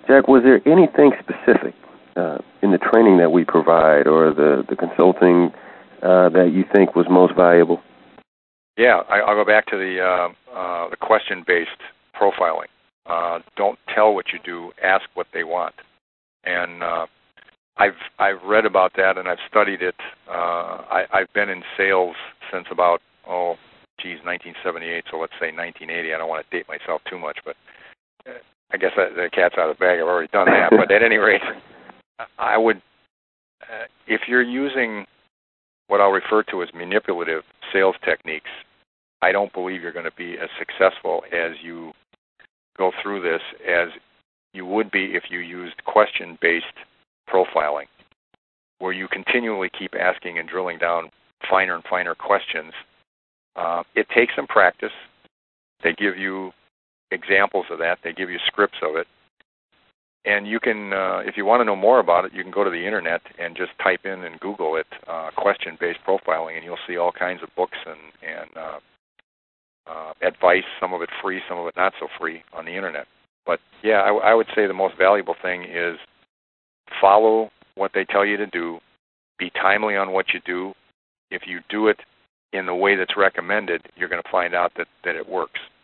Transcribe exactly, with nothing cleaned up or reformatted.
Jack, was there anything specific uh, in the training that we provide or the, the consulting uh, that you think was most valuable? Yeah, I, I'll go back to the uh, uh, the question-based profiling. Uh, don't tell what you do, ask what they want. And uh, I've I've read about that and I've studied it. Uh, I, I've been in sales since about, oh, geez, nineteen seventy-eight, so let's say nineteen eighty. I don't want to date myself too much, but I guess the cat's out of the bag. I've already done that. But at any rate, I would, uh, if you're using what I'll refer to as manipulative sales techniques, I don't believe you're going to be as successful as you go through this as you would be if you used question-based profiling, where you continually keep asking and drilling down finer and finer questions. Uh, it takes some practice. They give you examples of that. They give you scripts of it. And you can, uh, if you want to know more about it, you can go to the Internet and just type in and Google it, uh, question-based profiling, and you'll see all kinds of books and, and uh, uh, advice, some of it free, some of it not so free, on the Internet. But, yeah, I, I would say the most valuable thing is follow what they tell you to do, be timely on what you do. If you do it in the way that's recommended, you're going to find out that, that it works.